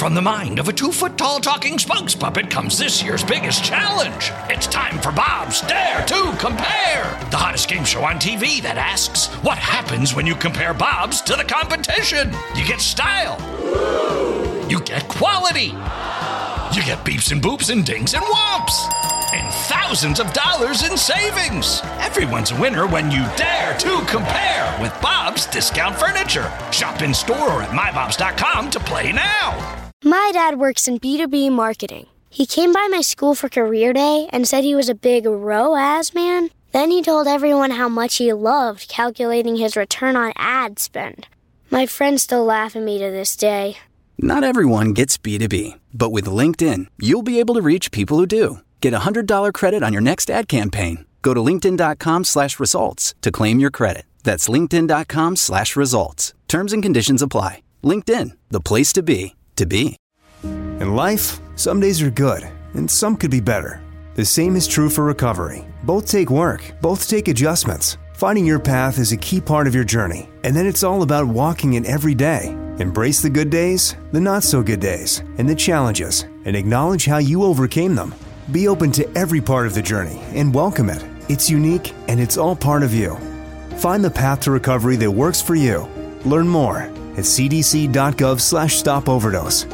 From the mind of a 2-foot-tall talking spokes puppet comes this year's biggest challenge. It's time for Bob's Dare to Compare, the hottest game show on TV that asks, what happens when you compare Bob's to the competition? You get style. You get quality. You get beeps and boops and dings and whomps. And thousands of dollars in savings. Everyone's a winner when you dare to compare with Bob's Discount Furniture. Shop in store or at mybobs.com to play now. My dad works in B2B marketing. He came by my school for career day and said he was a big ROAS man. Then he told everyone how much he loved calculating his return on ad spend. My friends still laugh at me to this day. Not everyone gets B2B, but with LinkedIn, you'll be able to reach people who do. Get a $100 credit on your next ad campaign. Go to linkedin.com/results to claim your credit. That's linkedin.com/results. Terms and conditions apply. LinkedIn, the place to be, to be. In life, some days are good, and some could be better. The same is true for recovery. Both take work, both take adjustments. Finding your path is a key part of your journey, and then it's all about walking it every day. Embrace the good days, the not-so-good days, and the challenges, and acknowledge how you overcame them. Be open to every part of the journey and welcome it. It's unique, and it's all part of you. Find the path to recovery that works for you. Learn more at cdc.gov/stopoverdose.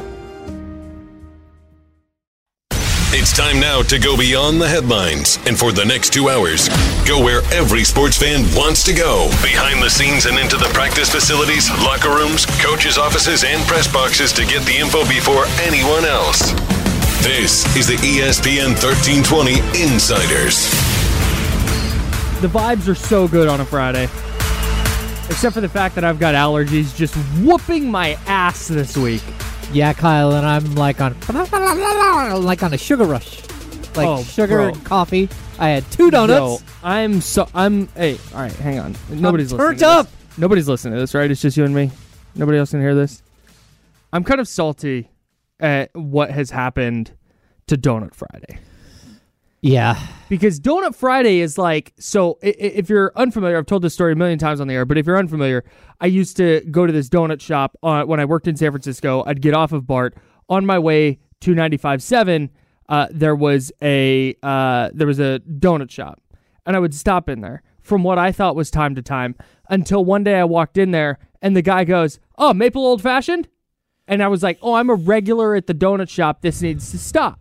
It's time now to go beyond the headlines, and for the next 2 hours, go where every sports fan wants to go. Behind the scenes and into the practice facilities, locker rooms, coaches' offices, and press boxes to get the info before anyone else. This is the ESPN 1320 Insiders. The vibes are so good on a Friday. Except for the fact that I've got allergies just whooping my ass this week. Yeah, Kyle, and I'm like on a sugar rush. Like sugar and coffee. I had 2 donuts. Hey, all right, hang on. Nobody's listening. Turned up. Nobody's listening to this, right? It's just you and me. Nobody else can hear this. I'm kind of salty at what has happened to Donut Friday. Yeah. Because Donut Friday is like, so if you're unfamiliar, I've told this story a million times on the air, but if you're unfamiliar, I used to go to this donut shop when I worked in San Francisco. I'd get off of BART. On my way to 95.7, there was a donut shop, and I would stop in there from what I thought was time to time until one day I walked in there, and the guy goes, "Oh, maple old fashioned?" And I was like, "Oh, I'm a regular at the donut shop. This needs to stop."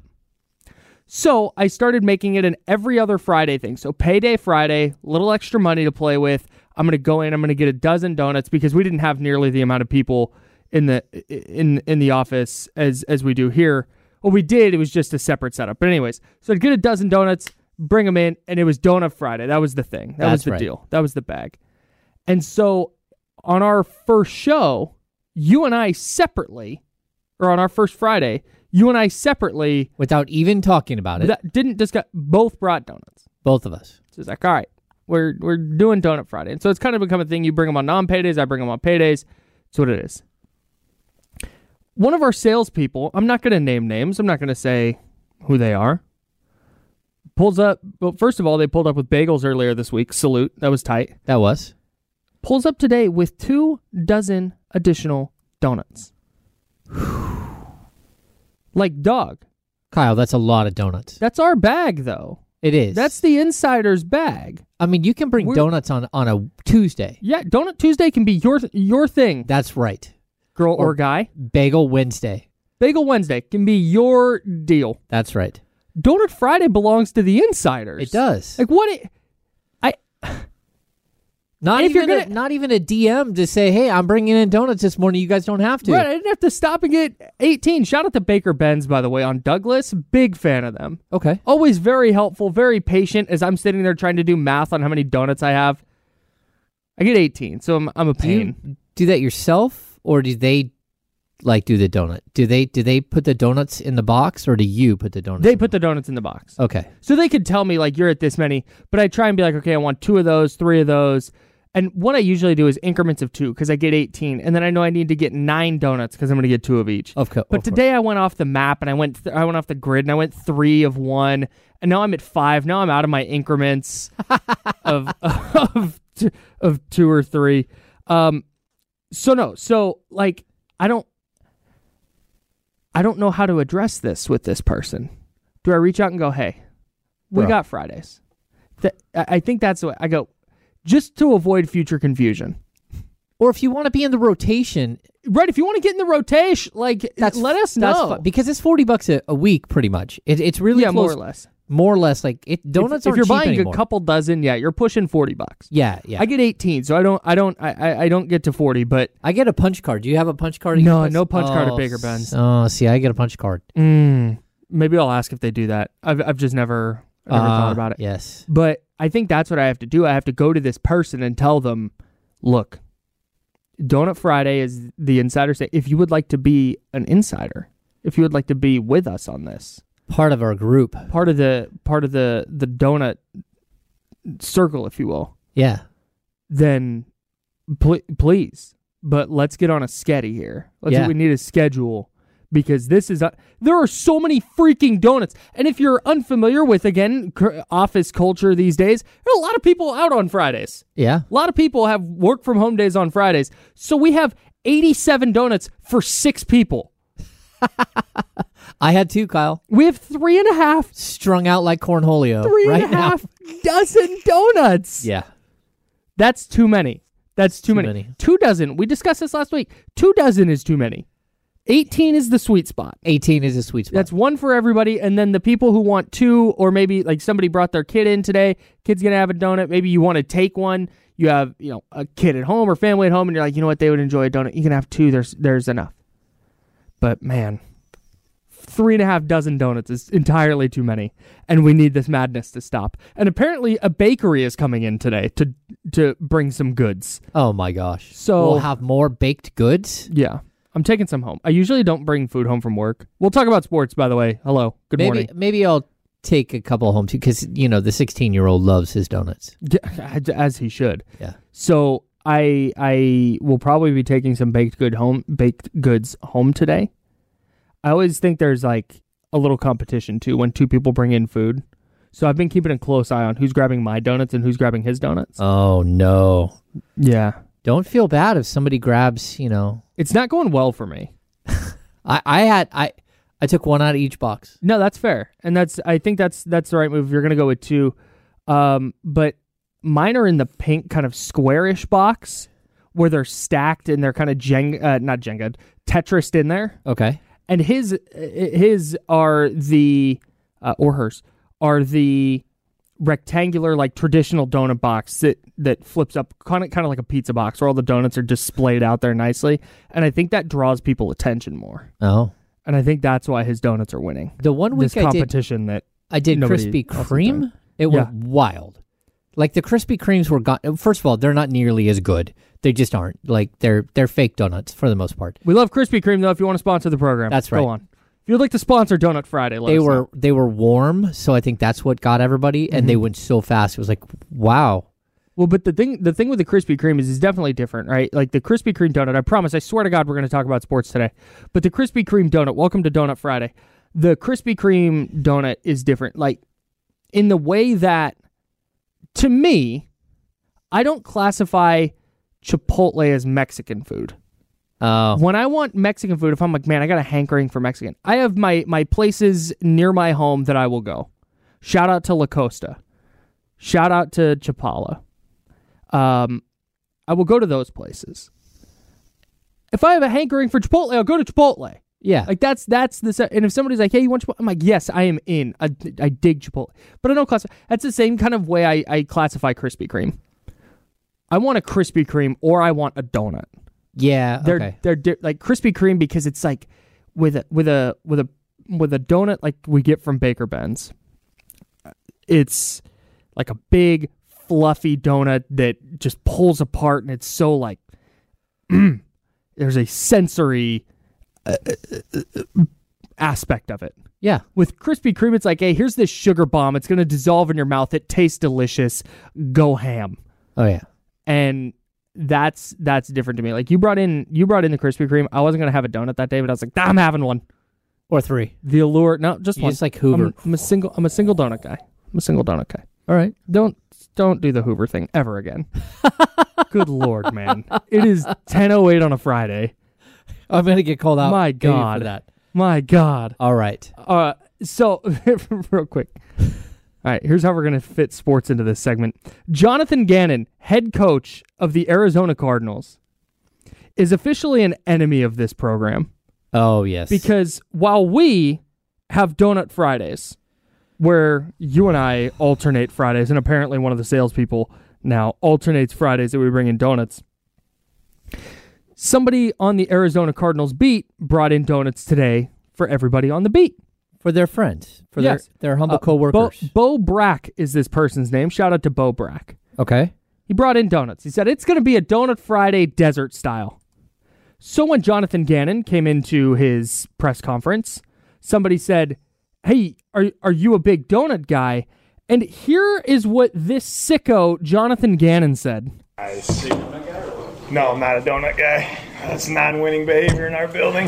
So I started making it an every other Friday thing. So payday Friday, little extra money to play with. I'm going to go in, I'm going to get a dozen donuts because we didn't have nearly the amount of people in the office as we do here. Well, we did. It was just a separate setup. But anyways, so I'd get a dozen donuts, bring them in, and it was Donut Friday. That was the thing. That was the deal. That was the bag. And so on our first show, you and I separately, or on our first Friday, you and I separately, without even talking about it, didn't discuss. Both brought donuts. Both of us. So it's like, all right, we're doing Donut Friday, and so it's kind of become a thing. You bring them on non-paydays, I bring them on paydays. That's what it is. One of our salespeople, I'm not going to name names. I'm not going to say who they are. Pulls up. Well, first of all, they pulled up with bagels earlier this week. Salute. That was tight. That was. Pulls up today with 2 dozen additional donuts. Like, dog. Kyle, that's a lot of donuts. That's our bag, though. It is. That's the insider's bag. I mean, you can bring donuts on a Tuesday. Yeah, Donut Tuesday can be your thing. That's right. Girl or guy. Bagel Wednesday. Bagel Wednesday can be your deal. That's right. Donut Friday belongs to the insiders. It does. Like, what? Not even a DM to say, hey, I'm bringing in donuts this morning. You guys don't have to. Right, I didn't have to stop and get 18. Shout out to Baker Benz, by the way, on Douglas. Big fan of them. Okay. Always very helpful, very patient as I'm sitting there trying to do math on how many donuts I have. I get 18, so I'm a pain. Do you do that yourself, or do they do the donut? Do they put the donuts in the box, or do you put the donuts? They put the donuts in the box. Okay. So they could tell me, like, you're at this many, but I try and be like, okay, I want 2 of those, 3 of those. And what I usually do is increments of 2 because I get 18, and then I know I need to get 9 donuts because I'm going to get 2 of each. But today I went off the map and I went off the grid and I went 3 of 1, and now I'm at 5. Now I'm out of my increments of 2 or 3. So like I don't. I don't know how to address this with this person. Do I reach out and go, hey, we got Fridays? I think that's the way I go, just to avoid future confusion. Or if you want to be in the rotation. Right, if you want to get in the rotation, let us know. Because it's $40 a week, pretty much. It's really close. More or less. More or less, like donuts. If you're buying anymore. a couple dozen, you're pushing $40. Yeah. I get 18, so I don't get to 40, but I get a punch card. Do you have a punch card? No punch card at Baker Benz. Oh, see, I get a punch card. Maybe I'll ask if they do that. I've just never thought about it. Yes, but I think that's what I have to do. I have to go to this person and tell them, look, Donut Friday is the insider say. If you would like to be an insider, if you would like to be with us on this. Part of our group, part of the donut circle, if you will. Yeah. Then, please, but let's get on a sketty here. We need a schedule because this is there are so many freaking donuts, and if you're unfamiliar with office culture these days, there are a lot of people out on Fridays. Yeah. A lot of people have work from home days on Fridays, so we have 87 donuts for 6 people. I had 2, Kyle. We have 3.5 strung out like cornholio. 3.5 dozen donuts. Yeah, that's too many. That's too many. 2 dozen. We discussed this last week. 2 dozen is too many. 18 is the sweet spot. 18 is a sweet spot. That's one for everybody, and then the people who want 2, or maybe like somebody brought their kid in today. Kid's gonna have a donut. Maybe you want to take one. You have a kid at home or family at home, and you're like, you know what, they would enjoy a donut. You can have 2. There's enough. But man, 3.5 dozen donuts is entirely too many, and we need this madness to stop. And apparently, a bakery is coming in today to bring some goods. Oh my gosh! So we'll have more baked goods. Yeah, I'm taking some home. I usually don't bring food home from work. We'll talk about sports, by the way. Hello, good morning. Maybe I'll take a couple home too, because the 16-year-old loves his donuts. Yeah, as he should. Yeah. So I will probably be taking some baked goods home today. I always think there's like a little competition too when 2 people bring in food. So I've been keeping a close eye on who's grabbing my donuts and who's grabbing his donuts. Oh no. Yeah. Don't feel bad if somebody grabs, It's not going well for me. I took 1 out of each box. No, that's fair. And I think that's the right move. You're going to go with 2. But mine are in the pink kind of squarish box where they're stacked and they're kind of not Jenga, Tetrised in there. Okay. And his are the, or hers, are the rectangular, like traditional donut box that flips up kind of like a pizza box where all the donuts are displayed out there nicely. And I think that draws people attention more. Oh. And I think that's why his donuts are winning. The one week this competition I did Krispy Kreme, it was wild. Like the Krispy Kremes were gone. First of all, they're not nearly as good. They just aren't. Like they're fake donuts for the most part. We love Krispy Kreme though. If you want to sponsor the program, that's right. Go on. If you'd like to sponsor Donut Friday, they were warm, so I think that's what got everybody, and they went so fast. It was like, wow. Well, but the thing with the Krispy Kreme is it's definitely different, right? Like the Krispy Kreme donut. I swear to God, we're going to talk about sports today. But the Krispy Kreme donut. Welcome to Donut Friday. The Krispy Kreme donut is different, like in the way that, to me, I don't classify Chipotle as Mexican food. When I want Mexican food, if I'm like, man, I got a hankering for Mexican, I have my places near my home that I will go. Shout out to La Costa. Shout out to Chapala. I will go to those places. If I have a hankering for Chipotle, I'll go to Chipotle. Yeah. Like that's the, and if somebody's like, hey, you want Chipotle? I'm like, yes, I am in. I dig Chipotle. But I don't classify. That's the same kind of way I classify Krispy Kreme. I want a Krispy Kreme or I want a donut. Yeah. They're like Krispy Kreme because it's like with a donut like we get from Baker Benz. It's like a big fluffy donut that just pulls apart, and it's so like there's a sensory aspect of it. Yeah. With Krispy Kreme, it's like, hey, here's this sugar bomb. It's going to dissolve in your mouth. It tastes delicious. Go ham. Oh yeah. And that's different to me. Like you brought in the Krispy Kreme. I wasn't going to have a donut that day, but I was like, I'm having one. Or 3. The allure, no, just one. Just like Hoover. I'm a single donut guy. All right. Don't do the Hoover thing ever again. Good Lord, man. It is 10:08 on a Friday. I'm going to get called out. My God. For that. My God. All right. So, real quick. All right, here's how we're going to fit sports into this segment. Jonathan Gannon, head coach of the Arizona Cardinals, is officially an enemy of this program. Oh, yes. Because while we have Donut Fridays, where you and I alternate Fridays, and apparently one of the salespeople now alternates Fridays that we bring in donuts, somebody on the Arizona Cardinals beat brought in donuts today for everybody on the beat. For their friends, for Yes. their humble co-workers. Bo Brack is this person's name. Shout out to Bo Brack. Okay. He brought in donuts. He said it's going to be a Donut Friday desert style. So when Jonathan Gannon came into his press conference, somebody said, hey, are you a big donut guy? And here is what this sicko Jonathan Gannon said. No, I'm not a donut guy. That's non-winning behavior in our building.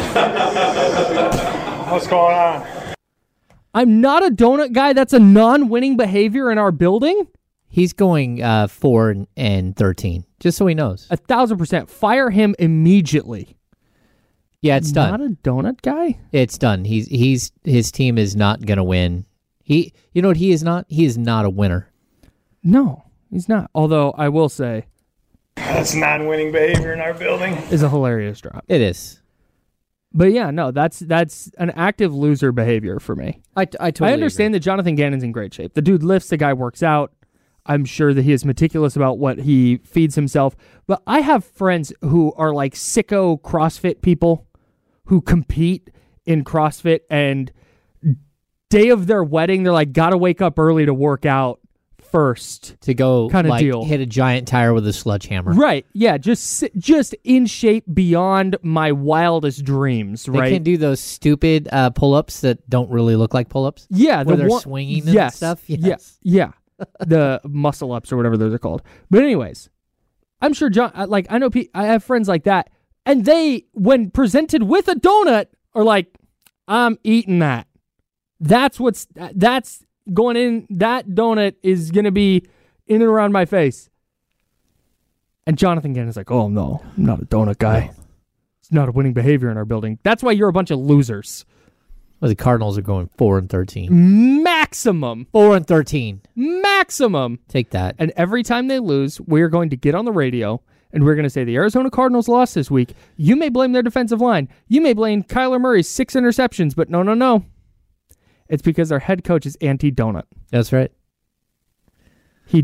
What's going on? I'm not a donut guy. That's a non-winning behavior in our building? He's going 4-13, just so he knows. 1,000%. Fire him immediately. Yeah, it's done. Not a donut guy? It's done. His team is not going to win. You know what he is not? He is not a winner. No, he's not. Although I will say, that's non-winning behavior in our building. Is a hilarious drop. It is. But yeah, no, that's an active loser behavior for me. I totally understand agree. that Jonathan Gannon's in great shape. The dude lifts, the guy works out. I'm sure that he is meticulous about what he feeds himself. But I have friends who are like sicko CrossFit people who compete in CrossFit, and day of their wedding, they're like, gotta wake up early to work out first. To go kind of like, deal. hit a giant tire with a sledgehammer. Right. Yeah, just in shape beyond my wildest dreams, They right? can do those stupid pull-ups that don't really look like pull-ups. Yeah, where they're one- swinging yes, and stuff. Yes. Yeah. The muscle ups or whatever those are called. But anyways, I'm sure I know I have friends like that, and they, when presented with a donut, are like, I'm eating that. That's going in. That donut is going to be in and around my face. And Jonathan Gannon's like, oh no, I'm not a donut guy. It's not a winning behavior in our building. That's why you're a bunch of losers. Well, the Cardinals are going 4-13. Maximum. 4-13. Maximum. Take that. And every time they lose, we're going to get on the radio and we're going to say the Arizona Cardinals lost this week. You may blame their defensive line. You may blame Kyler Murray's 6 interceptions, but no. It's because their head coach is anti-donut. That's right. He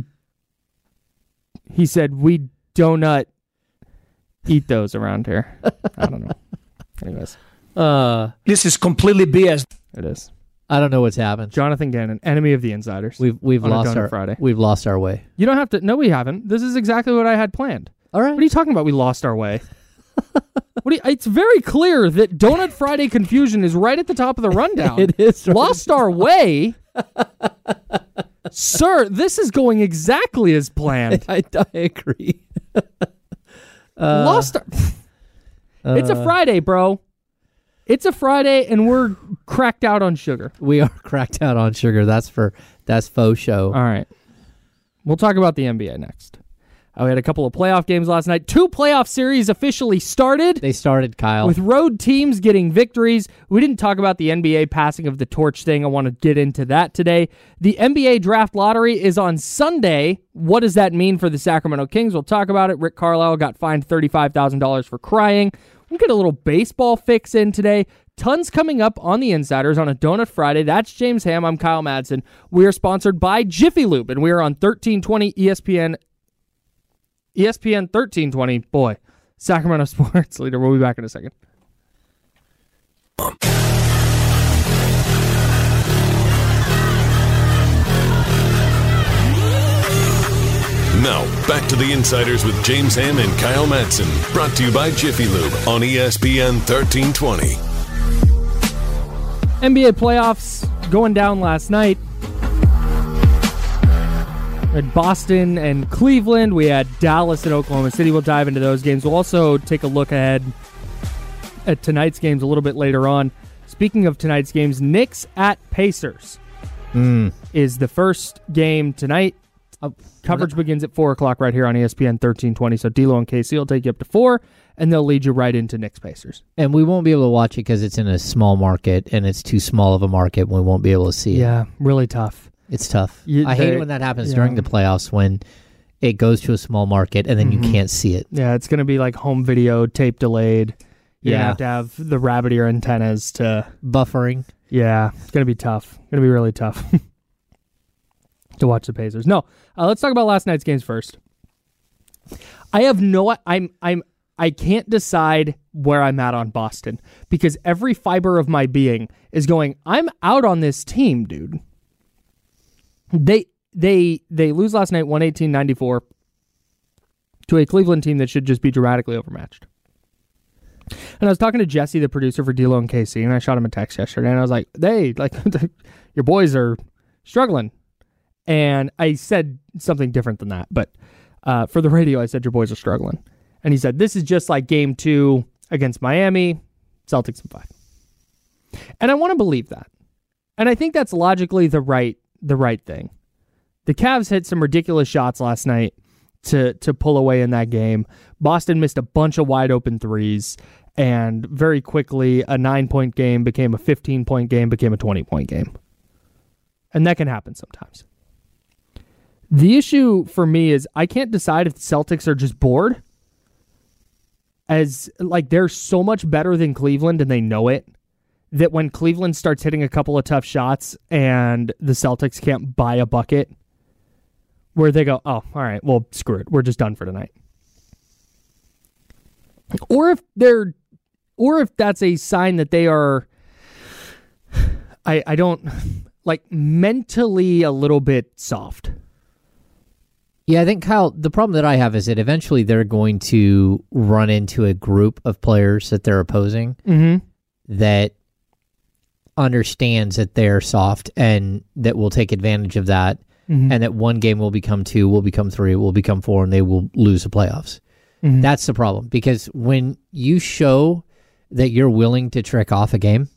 said, we donut eat those around here. I don't know. Anyways. This is completely BS. It is. I don't know what's happened. Jonathan Gannon, enemy of the insiders. We've on a lost Donut Friday. We've lost our way. You don't have to. No, we haven't. This is exactly what I had planned. All right. What are you talking about? We lost our way. It's very clear that Donut Friday confusion is right at the top of the rundown. It is. Right. Lost our way? Sir, this is going exactly as planned. I agree. Lost our... It's a Friday, bro. It's a Friday, and we're cracked out on sugar. We are cracked out on sugar. That's faux show. All right. We'll talk about the NBA next. We had a couple of playoff games last night. 2 playoff series officially started. They started, Kyle. With road teams getting victories. We didn't talk about the NBA passing of the torch thing. I want to get into that today. The NBA draft lottery is on Sunday. What does that mean for the Sacramento Kings? We'll talk about it. Rick Carlisle got fined $35,000 for crying. We'll get a little baseball fix in today. Tons coming up on the Insiders on a Donut Friday. That's James Ham. I'm Kyle Madsen. We are sponsored by Jiffy Lube, and we are on 1320 ESPN 1320. Boy, Sacramento sports leader. We'll be back in a second. Now, back to the Insiders with James Ham and Kyle Madsen. Brought to you by Jiffy Lube on ESPN 1320. NBA playoffs going down last night. We had Boston and Cleveland. We had Dallas and Oklahoma City. We'll dive into those games. We'll also take a look ahead at tonight's games a little bit later on. Speaking of tonight's games, Knicks at Pacers is the first game tonight. Coverage begins at 4 o'clock right here on ESPN 1320. So D'Lo and KC will take you up to 4, and they'll lead you right into Knicks Pacers. And we won't be able to watch it because it's in a small market, and it's too small of a market. We won't be able to see it. Yeah, really tough. It's tough. I hate it when that happens during the playoffs when it goes to a small market and then you can't see it. Yeah, it's going to be like home video, tape delayed. You have to have the rabbit ear antennas to... Buffering. Yeah, it's going to be tough. It's going to be really tough to watch the Pacers. No, let's talk about last night's games first. I have I can't decide where I'm at on Boston because every fiber of my being is going, I'm out on this team, dude. They lose last night 118-94 to a Cleveland team that should just be dramatically overmatched. And I was talking to Jesse, the producer for D'Lo and KC, and I shot him a text yesterday, and I was like, hey, your boys are struggling. And I said something different than that, but for the radio, I said your boys are struggling. And he said, this is just like game 2 against Miami, Celtics in 5. And I want to believe that. And I think that's logically the right thing. The Cavs hit some ridiculous shots last night to pull away in that game. Boston missed a bunch of wide open threes, and very quickly a 9-point game became a 15-point game, became a 20-point game. And that can happen sometimes. The issue for me is I can't decide if the Celtics are just bored, as like they're so much better than Cleveland and they know it, that when Cleveland starts hitting a couple of tough shots and the Celtics can't buy a bucket, where they go, oh, all right, well, screw it. We're just done for tonight. Or if that's a sign that they are, I don't, like, mentally a little bit soft. Yeah, I think, Kyle, the problem that I have is that eventually they're going to run into a group of players that they're opposing that understands that they're soft and that will take advantage of that. And that one game will become 2, will become 3, will become 4, and they will lose the playoffs. That's the problem. Because when you show that you're willing to trick off a game,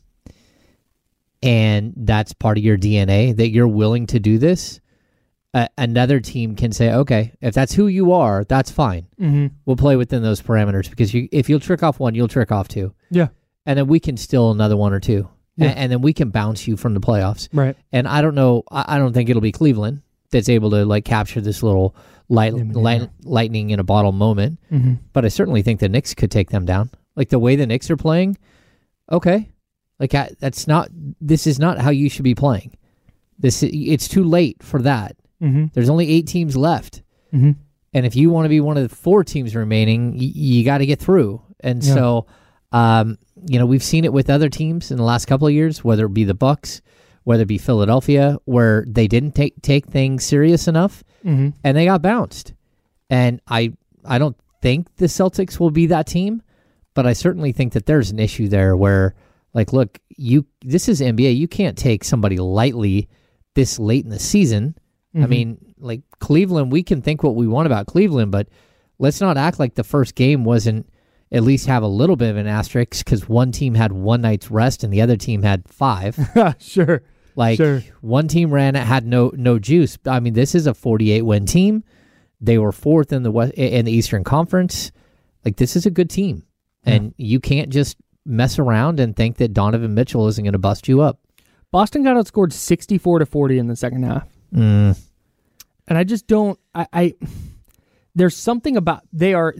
and that's part of your DNA, that you're willing to do this, another team can say, okay, if that's who you are, that's fine. We'll play within those parameters. Because if you'll trick off 1, you'll trick off 2. Yeah. And then we can steal another 1 or 2. Yeah. And then we can bounce you from the playoffs. Right. And I don't know, I don't think it'll be Cleveland that's able to like capture this little lightning in a bottle moment. But I certainly think the Knicks could take them down. Like the way the Knicks are playing, okay. Like this is not how you should be playing. It's too late for that. There's only 8 teams left. And if you want to be one of the 4 teams remaining, you got to get through. And so, we've seen it with other teams in the last couple of years, whether it be the Bucks, whether it be Philadelphia, where they didn't take things serious enough, and they got bounced. And I don't think the Celtics will be that team, but I certainly think that there's an issue there where, like, look, this is NBA. You can't take somebody lightly this late in the season. I mean, like Cleveland, we can think what we want about Cleveland, but let's not act like the first game wasn't at least have a little bit of an asterisk because one team had 1 night's rest and the other team had 5. Sure. One team had no juice. I mean, this is a 48-win team. They were 4th in the Eastern Conference. Like, this is a good team. And you can't just mess around and think that Donovan Mitchell isn't going to bust you up. Boston got outscored 64-40 in the second half. And I just don't. There's something about they are.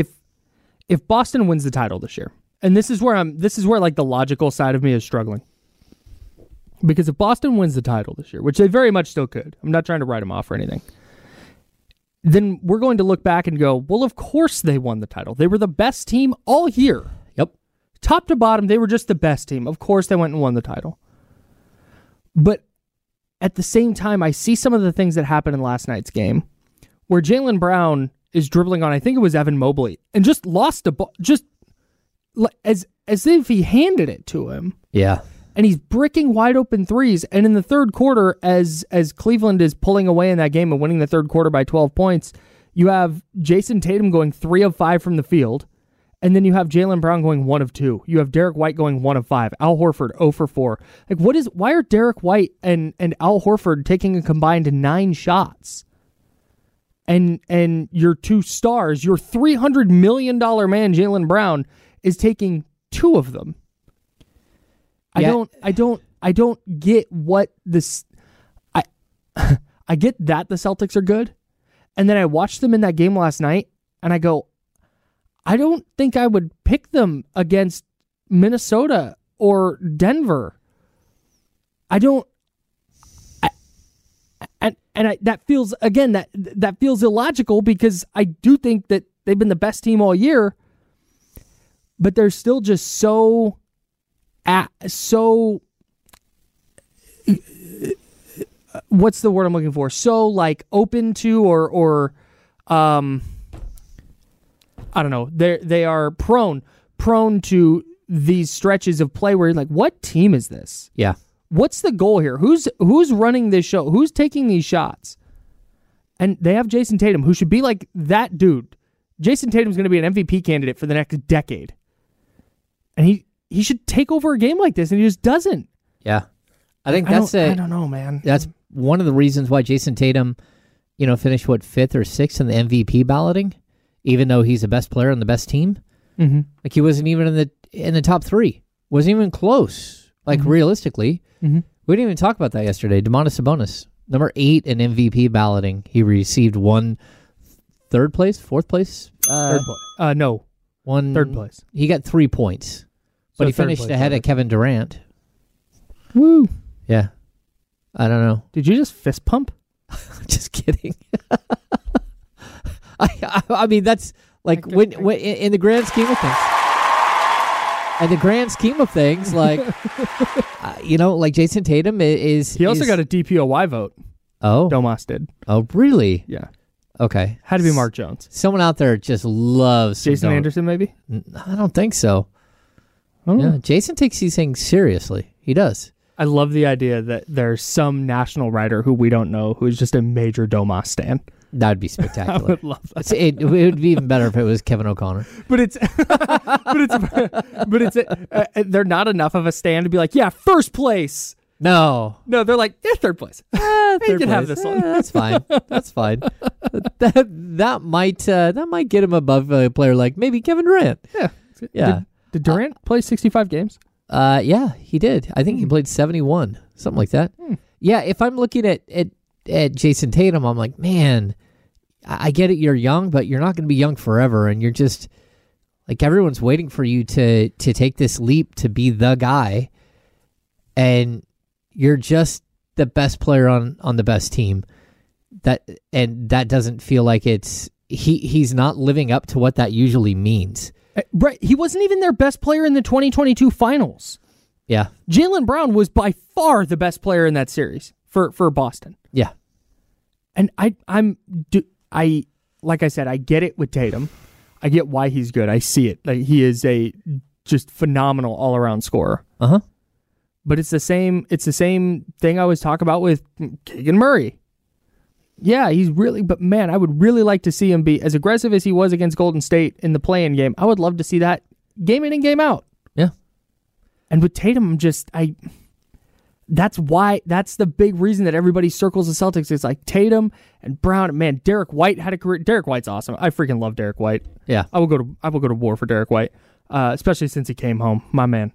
If Boston wins the title this year, and this is where like the logical side of me is struggling, because if Boston wins the title this year, which they very much still could, I'm not trying to write them off or anything, then we're going to look back and go, well, of course they won the title. They were the best team all year. Yep. Top to bottom, they were just the best team. Of course they went and won the title. But at the same time, I see some of the things that happened in last night's game where Jaylen Brown is dribbling on, I think it was Evan Mobley, and just lost the ball, just as if he handed it to him. Yeah. And he's bricking wide open threes. And in the third quarter, as Cleveland is pulling away in that game and winning the third quarter by 12 points, you have Jason Tatum going 3 of 5 from the field. And then you have Jaylen Brown going 1 of 2. You have Derek White going 1 of 5. Al Horford 0 for 4. Like, why are Derek White and Al Horford taking a combined 9 shots? and your two stars, your $300 million man, Jaylen Brown, is taking two of them. Yeah. I don't get what this. I get that the Celtics are good, and then I watched them in that game last night, and I go, I don't think I would pick them against Minnesota or Denver. That feels, again, that feels illogical, because I do think that they've been the best team all year, but they're still just so what's the word I'm looking for? So like open to or I don't know. They are prone to these stretches of play where you're like, what team is this? Yeah. What's the goal here? Who's running this show? Who's taking these shots? And they have Jason Tatum, who should be like that dude. Jason Tatum's going to be an MVP candidate for the next decade. And he should take over a game like this, and he just doesn't. Yeah. I think I don't know, man. That's one of the reasons why Jason Tatum, finished, 5th or 6th in the MVP balloting, even though he's the best player on the best team. Mm-hmm. Like, he wasn't even in the top 3. Wasn't even close. Like, realistically. Mm-hmm. We didn't even talk about that yesterday. Domantas Sabonis, number 8 in MVP balloting. He received 4th place? Third place. No. Third place. He got 3 points. But he finished ahead of Kevin Durant. Woo. Yeah. I don't know. Did you just fist pump? Just kidding. I mean, that's like when in the grand scheme of things. In the grand scheme of things, like, like Jason Tatum is. He also got a DPOY vote. Oh. Domas did. Oh, really? Yeah. Okay. Had to be Mark Jones. Someone out there just loves Jason Anderson, maybe? I don't think so. Oh. Yeah, Jason takes these things seriously. He does. I love the idea that there's some national writer who we don't know who's just a major Domas stan. That would be spectacular. I would love that. It would be even better if it was Kevin O'Connor. But they're not enough of a stand to be like, yeah, first place. No, they're like, yeah, third place. You can have this one. That's fine. That's fine. That might get him above a player like maybe Kevin Durant. Yeah. Did Durant play 65 games? Yeah, he did. I think he played 71, something like that. Yeah, if I'm looking at Jason Tatum, I'm like, man, I get it. You're young, but you're not going to be young forever, and you're just like everyone's waiting for you to take this leap to be the guy, and you're just the best player on the best team. That doesn't feel like he's not living up to what that usually means. Right. He wasn't even their best player in the 2022 finals. Yeah. Jaylen Brown was by far the best player in that series for Boston. Yeah. And like I said, I get it with Tatum. I get why he's good. I see it. Like, he is a just phenomenal all-around scorer. Uh-huh. But it's the same thing I was talking about with Keegan Murray. Yeah, he's really, but man, I would really like to see him be as aggressive as he was against Golden State in the play-in game. I would love to see that game in and game out. Yeah. And with Tatum, that's the big reason that everybody circles the Celtics. It's like Tatum and Brown. Man, Derek White had a career. Derek White's awesome. I freaking love Derek White. Yeah. I will go to war for Derek White, especially since he came home. My man.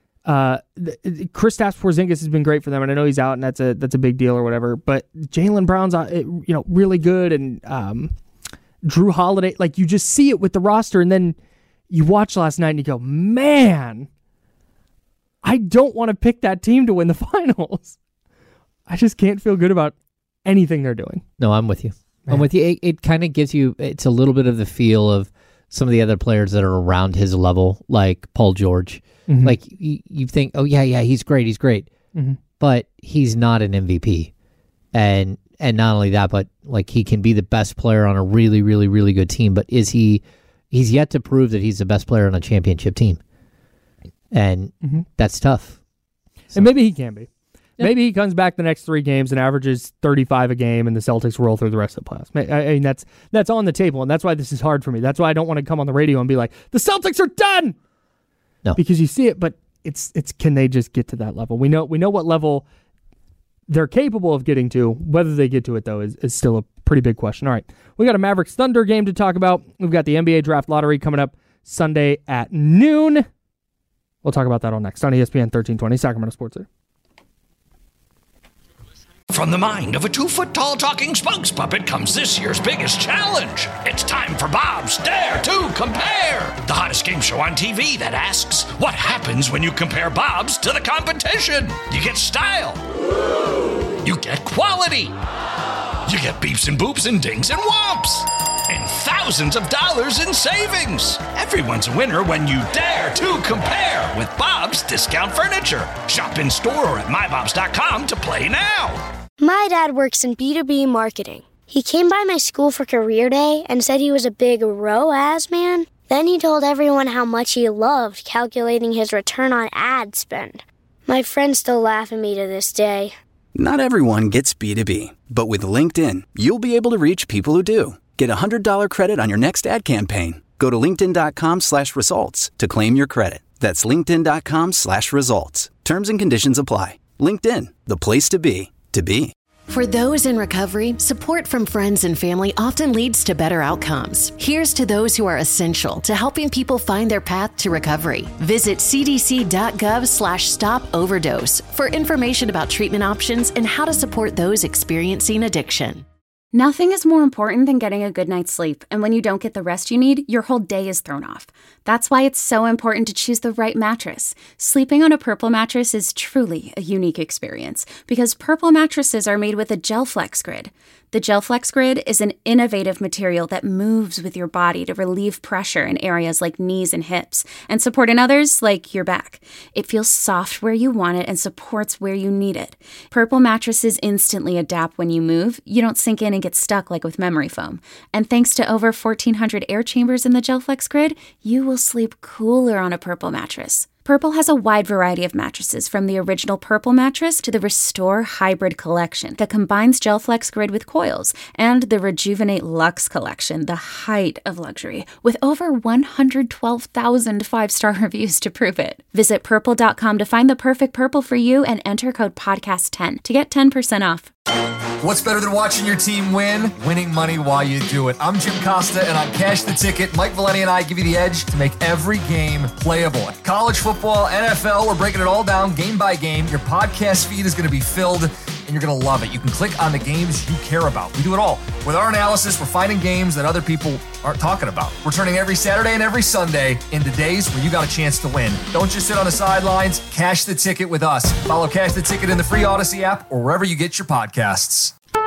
Kristaps Porzingis has been great for them, and I know he's out, and that's a big deal or whatever. But Jaylen Brown's really good, and Drew Holiday, like, you just see it with the roster, and then you watch last night and you go, man, I don't want to pick that team to win the finals. I just can't feel good about anything they're doing. No, I'm with you. Man. I'm with you. It kind of gives you, it's a little bit of the feel of some of the other players that are around his level, like Paul George. Mm-hmm. Like, you think, oh, yeah, he's great. Mm-hmm. But he's not an MVP. And not only that, but like, he can be the best player on a really, really, really good team. But he's yet to prove that he's the best player on a championship team. And that's tough. So. And maybe he can be. Yeah. Maybe he comes back the next 3 games and averages 35 a game, and the Celtics roll through the rest of the playoffs. I mean, that's on the table, and that's why this is hard for me. That's why I don't want to come on the radio and be like, the Celtics are done! No. Because you see it, but it's can they just get to that level? We know what level they're capable of getting to. Whether they get to it, though, is still a pretty big question. All right, we got a Mavericks Thunder game to talk about. We've got the NBA Draft Lottery coming up Sunday at noon. We'll talk about that all next on ESPN 1320, Sacramento Sports Center. From the mind of a 2-foot-tall talking spokes puppet comes this year's biggest challenge. It's time for Bob's Dare to Compare, the hottest game show on TV that asks, what happens when you compare Bob's to the competition? You get style. You get quality. You get beeps and boops and dings and whomps. And thousands of dollars in savings. Everyone's a winner when you dare to compare with Bob's Discount Furniture. Shop in store or at mybobs.com to play now. My dad works in B2B marketing. He came by my school for career day and said he was a big ROAS man. Then he told everyone how much he loved calculating his return on ad spend. My friends still laugh at me to this day. Not everyone gets B2B, but with LinkedIn, you'll be able to reach people who do. Get a $100 credit on your next ad campaign. Go to linkedin.com/results to claim your credit. That's linkedin.com/results. Terms and conditions apply. LinkedIn, the place to be, to be. For those in recovery, support from friends and family often leads to better outcomes. Here's to those who are essential to helping people find their path to recovery. Visit cdc.gov/stop-overdose for information about treatment options and how to support those experiencing addiction. Nothing is more important than getting a good night's sleep, and when you don't get the rest you need, your whole day is thrown off. That's why it's so important to choose the right mattress. Sleeping on a Purple mattress is truly a unique experience because Purple mattresses are made with a GelFlex Grid. The GelFlex Grid is an innovative material that moves with your body to relieve pressure in areas like knees and hips and support in others like your back. It feels soft where you want it and supports where you need it. Purple mattresses instantly adapt when you move. You don't sink in and get stuck like with memory foam. And thanks to over 1,400 air chambers in the GelFlex Grid, you will sleep cooler on a Purple mattress. Purple has a wide variety of mattresses, from the original Purple mattress to the Restore Hybrid collection that combines GelFlex Grid with coils, and the Rejuvenate Luxe collection, the height of luxury, with over 112,000 five-star reviews to prove it. Visit Purple.com to find the perfect Purple for you and enter code podcast10 to get 10% off. What's better than watching your team win? Winning money while you do it. I'm Jim Costa, and on Cash the Ticket, Mike Valeni and I give you the edge to make every game playable. College football, NFL, we're breaking it all down game by game. Your podcast feed is going to be filled, and you're going to love it. You can click on the games you care about. We do it all. With our analysis, we're finding games that other people aren't talking about. We're turning every Saturday and every Sunday into days where you got a chance to win. Don't just sit on the sidelines. Cash the Ticket with us. Follow Cash the Ticket in the free Odyssey app or wherever you get your podcasts.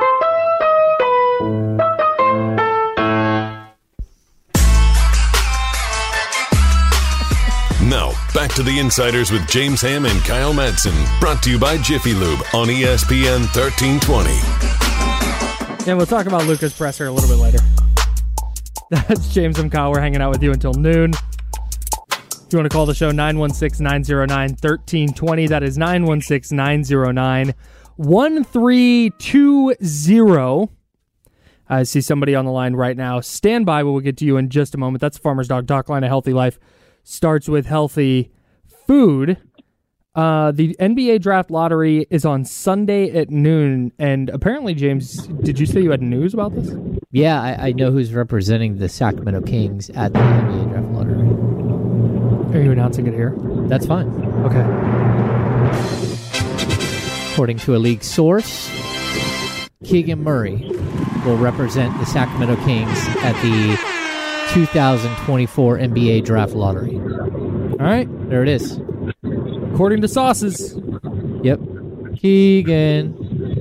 Now, back to the Insiders with James Ham and Kyle Madsen. Brought to you by Jiffy Lube on ESPN 1320. And we'll talk about Lucas Presser a little bit later. That's James and Kyle. We're hanging out with you until noon. If you want to call the show, 916-909-1320. That is 916-909-1320. I see somebody on the line right now. Stand by. We'll get to you in just a moment. That's Farmer's Dog Talk Line. A healthy life starts with healthy food. The NBA Draft Lottery is on Sunday at noon, and apparently, James, did you say you had news about this? Yeah, I know who's representing the Sacramento Kings at the NBA Draft Lottery. Are you announcing it here? That's fine. Okay. According to a league source, Keegan Murray will represent the Sacramento Kings at the 2024 NBA Draft Lottery. All right. There it is. According to sources. Yep. Keegan.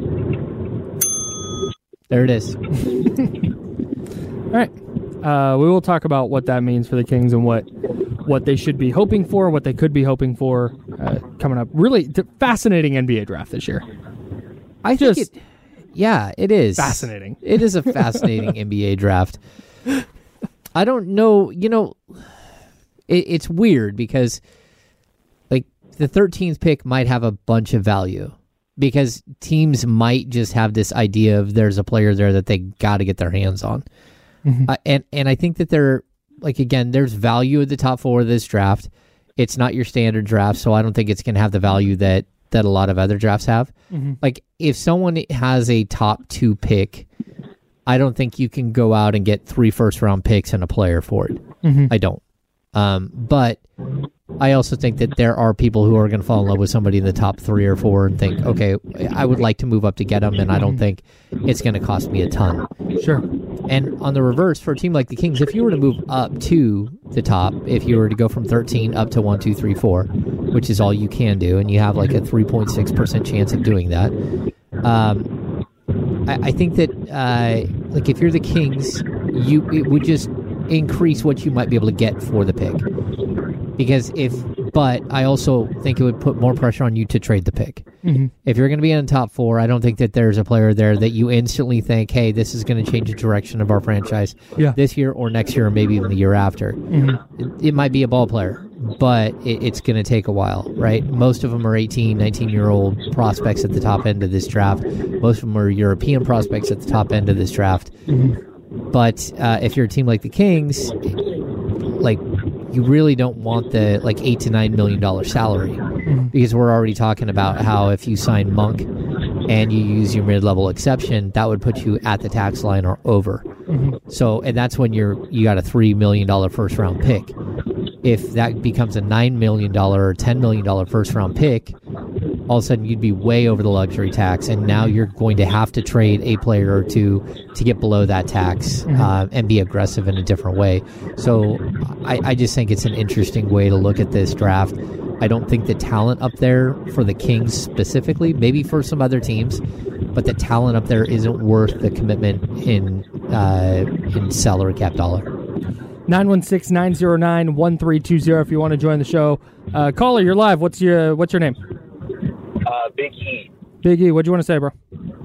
There it is. All right. We will talk about what that means for the Kings and what they should be hoping for, what they could be hoping for coming up. Really fascinating NBA draft this year. I think it is. Fascinating. It is a fascinating NBA draft. I don't know, it's weird because like the 13th pick might have a bunch of value because teams might just have this idea of there's a player there that they got to get their hands on. Mm-hmm. And I think that there's value at the top four of this draft. It's not your standard draft, so I don't think it's going to have the value that a lot of other drafts have. Mm-hmm. Like if someone has a top 2 pick I don't think you can go out and get 3 first-round picks and a player for it. I don't. But I also think that there are people who are going to fall in love with somebody in the top 3 or 4 and think, okay, I would like to move up to get them, and I don't think it's going to cost me a ton. Sure. And on the reverse, for a team like the Kings, if you were to move up to the top, if you were to go from 13 up to 1, 2, 3, 4, which is all you can do, and you have like a 3.6% chance of doing that, I think that like if you're the Kings, it would just increase what you might be able to get for the pick. But I also think it would put more pressure on you to trade the pick. If you're going to be in the top 4, I don't think that there's a player there that you instantly think, hey, this is going to change the direction of our franchise this year or next year or maybe even the year after. It might be a ball player, but it's going to take a while, right? Most of them are 18, 19-year-old prospects at the top end of this draft. Most of them are European prospects at the top end of this draft. But if you're a team like the Kings, like, you really don't want the like $8 to $9 million salary, because we're already talking about how if you sign Monk and you use your mid-level exception, that would put you at the tax line or over. So, and that's when you got a $3 million first-round pick. If that becomes a $9 million or $10 million first-round pick, all of a sudden you'd be way over the luxury tax, and now you're going to have to trade a player or two to get below that tax and be aggressive in a different way. So I just think it's an interesting way to look at this draft. I don't think the talent up there for the Kings specifically, maybe for some other teams, but the talent up there isn't worth the commitment in salary cap dollar. 916-909-1320 if you want to join the show. Caller, you're live. What's your name? Big E. Big E, what do you want to say, bro?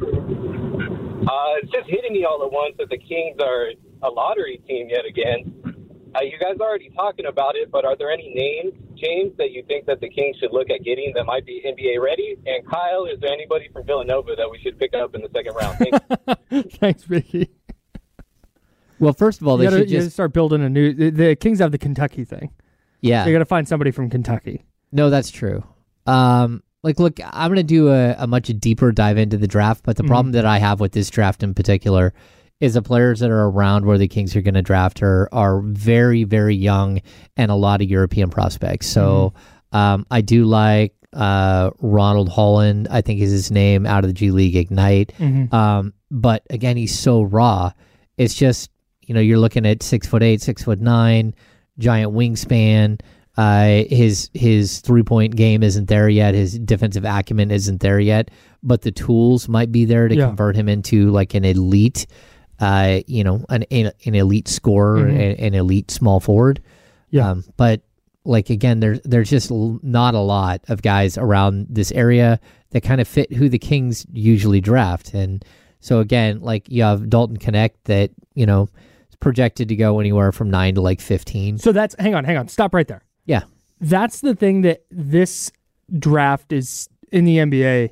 It's just hitting me all at once that the Kings are a lottery team yet again. You guys are already talking about it, but are there any names, James, that you think that the Kings should look at getting that might be NBA ready? And Kyle, is there anybody from Villanova that we should pick up in the second round? Thanks, Big E. Well, first of all, you gotta start building a new. The Kings have the Kentucky thing. Yeah, so you got to find somebody from Kentucky. No, that's true. Look, I'm going to do a much deeper dive into the draft, but the problem that I have with this draft in particular is the players that are around where the Kings are going to draft are very, very young and a lot of European prospects. So I do like Ronald Holland, I think is his name, out of the G League Ignite. But again, he's so raw. It's just, you're looking at 6'8", 6'9", giant wingspan. His 3-point game isn't there yet. His defensive acumen isn't there yet, but the tools might be there to convert him into like an elite, an elite scorer, an elite small forward. But like, again, there's just not a lot of guys around this area that kind of fit who the Kings usually draft. And so again, like, you have Dalton Connect that, is projected to go anywhere from 9 to like 15. So that's, hang on, stop right there. Yeah. That's the thing that this draft is in the NBA.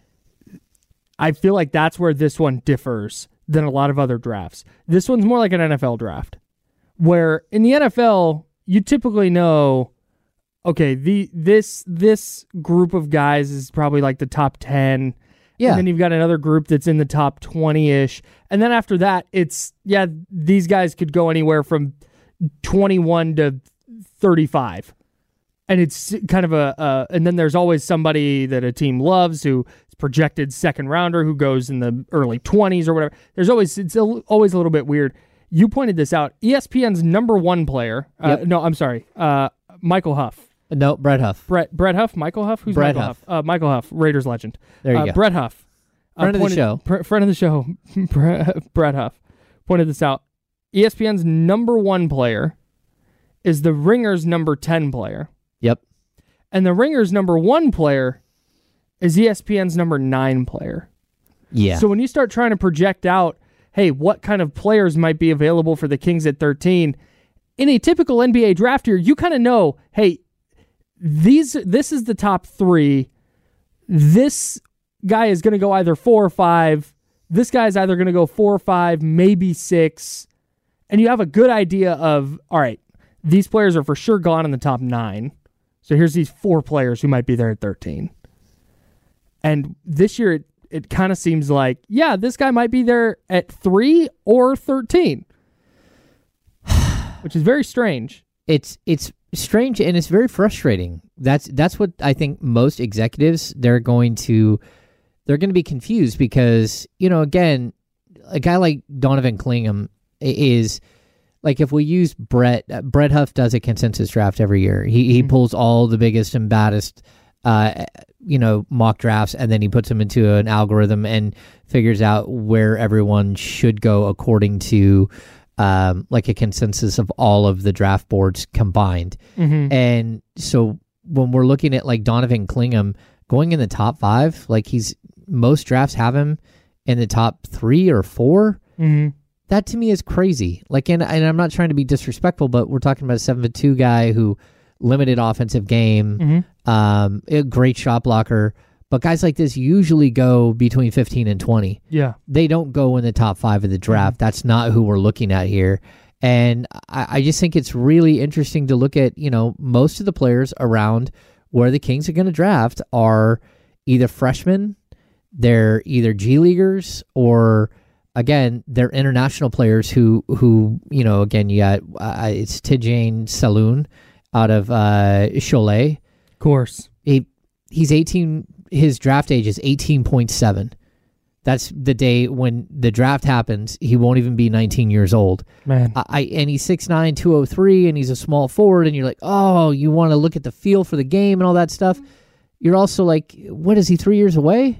I feel like that's where this one differs than a lot of other drafts. This one's more like an NFL draft, where in the NFL, you typically know, okay, this group of guys is probably like the top 10. Yeah. And then you've got another group that's in the top 20-ish. And then after that, it's, these guys could go anywhere from 21 to 35. And it's kind of and then there's always somebody that a team loves who is projected second rounder who goes in the early 20s or whatever. It's always a little bit weird. You pointed this out. ESPN's number 1 player. Michael Huff. No, Brett Huff. Brett Huff? Michael Huff? Who's Brett Michael Huff? Michael Huff, Raiders legend. There you go. Brett Huff. Friend of the show. Friend of the show. Brett Huff pointed this out. ESPN's number 1 player is the Ringer's number 10 player. Yep. And the Ringer's number 1 player is ESPN's number 9 player. Yeah. So when you start trying to project out, hey, what kind of players might be available for the Kings at 13, in a typical NBA draft year, you kind of know, hey, this is the top 3. This guy is going to go either 4 or 5. This guy's either going to go 4 or 5, maybe 6. And you have a good idea of, all right, these players are for sure gone in the top 9. So here's these 4 players who might be there at 13. And this year, it kind of seems like, yeah, this guy might be there at 3 or 13, which is very strange. It's strange and it's very frustrating. That's what I think most executives, they're going to be confused because, again, a guy like Donovan Clingham is like, if we use Brett Huff does a consensus draft every year. He pulls all the biggest and baddest mock drafts, and then he puts them into an algorithm and figures out where everyone should go according to like a consensus of all of the draft boards combined. And so when we're looking at like Donovan Clingham going in the top 5, like most drafts have him in the top 3 or 4. That to me is crazy. Like, and I'm not trying to be disrespectful, but we're talking about a 7'2" guy who limited offensive game, a great shot blocker. But guys like this usually go between 15 and 20. Yeah. They don't go in the top 5 of the draft. That's not who we're looking at here. And I just think it's really interesting to look at, most of the players around where the Kings are going to draft are either freshmen, they're either G Leaguers, or again, they're international players who again, you got it's Tidjane Saloon out of Cholet. Of course. He's 18. His draft age is 18.7. That's the day when the draft happens. He won't even be 19 years old. Man. And he's 6'9", 203, and he's a small forward, and you're like, oh, you want to look at the feel for the game and all that stuff. You're also like, what is he, 3 years away?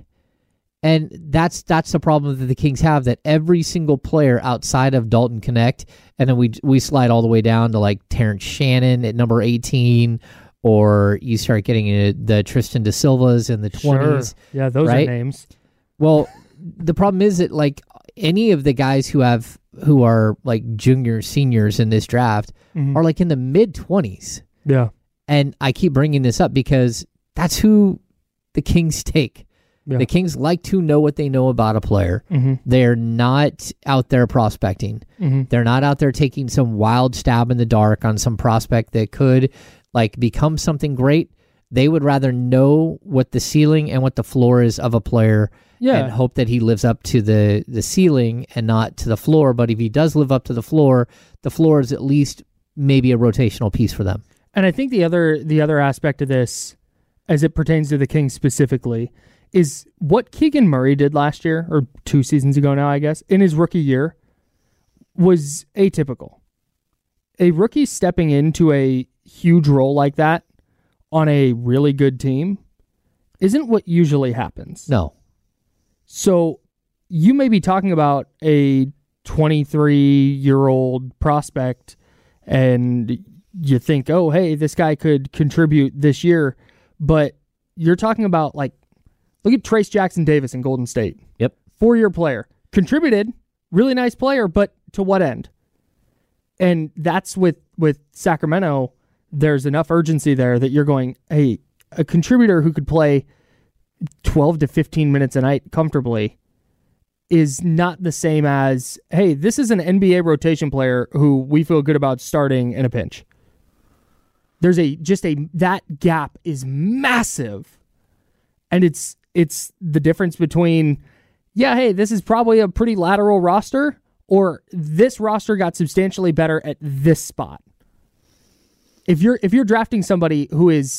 And that's the problem that the Kings have, that every single player outside of Dalton Connect, and then we slide all the way down to like Terrence Shannon at number 18, or you start getting into the Tristan Da Silvas in the 20s. Sure. Yeah, those right? are names. Well, the problem is that like any of the guys who are like juniors, seniors in this draft are like in the mid-20s. Yeah. And I keep bringing this up because that's who the Kings take. Yeah. The Kings like to know what they know about a player. They're not out there prospecting. They're not out there taking some wild stab in the dark on some prospect that could like become something great. They would rather know what the ceiling and what the floor is of a player, and hope that he lives up to the ceiling and not to the floor. But if he does live up to the floor is at least maybe a rotational piece for them. And I think the other aspect of this, as it pertains to the Kings specifically, is what Keegan Murray did last year, or 2 seasons ago now, I guess, in his rookie year, was atypical. A rookie stepping into a huge role like that on a really good team isn't what usually happens. No. So you may be talking about a 23-year-old prospect, and you think, oh, hey, this guy could contribute this year, but you're talking about like, look at Trace Jackson-Davis in Golden State. Yep. 4-year player. Contributed. Really nice player, but to what end? And that's with Sacramento, there's enough urgency there that you're going, hey, a contributor who could play 12 to 15 minutes a night comfortably is not the same as, hey, this is an NBA rotation player who we feel good about starting in a pinch. There's that gap is massive. And it's the difference between, yeah, hey, this is probably a pretty lateral roster, or this roster got substantially better at this spot. If you're drafting somebody who is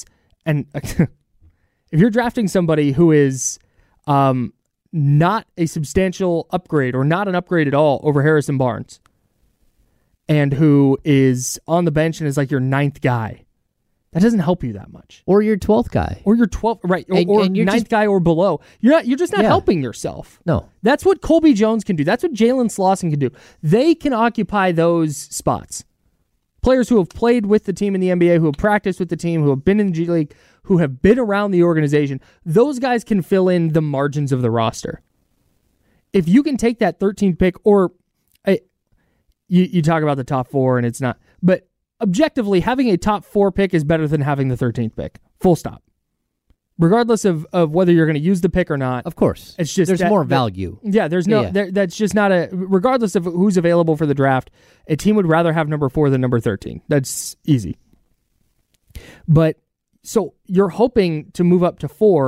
not a substantial upgrade or not an upgrade at all over Harrison Barnes, and who is on the bench and is like your 9th guy, that doesn't help you that much. Or your 12th guy. Or your 12th, right? Or and you're 9th guy or below. You're just not helping yourself. No. That's what Colby Jones can do. That's what Jalen Slauson can do. They can occupy those spots. Players who have played with the team in the NBA, who have practiced with the team, who have been in the G League, who have been around the organization, those guys can fill in the margins of the roster. If you can take that 13th pick, or you talk about the top 4 and it's not, but objectively, having a top 4 pick is better than having the 13th pick. Full stop. Regardless of whether you're going to use the pick or not. Of course. It's just there's more value. There's no that's just not regardless of who's available for the draft, a team would rather have number 4 than number 13. That's easy. But so you're hoping to move up to 4,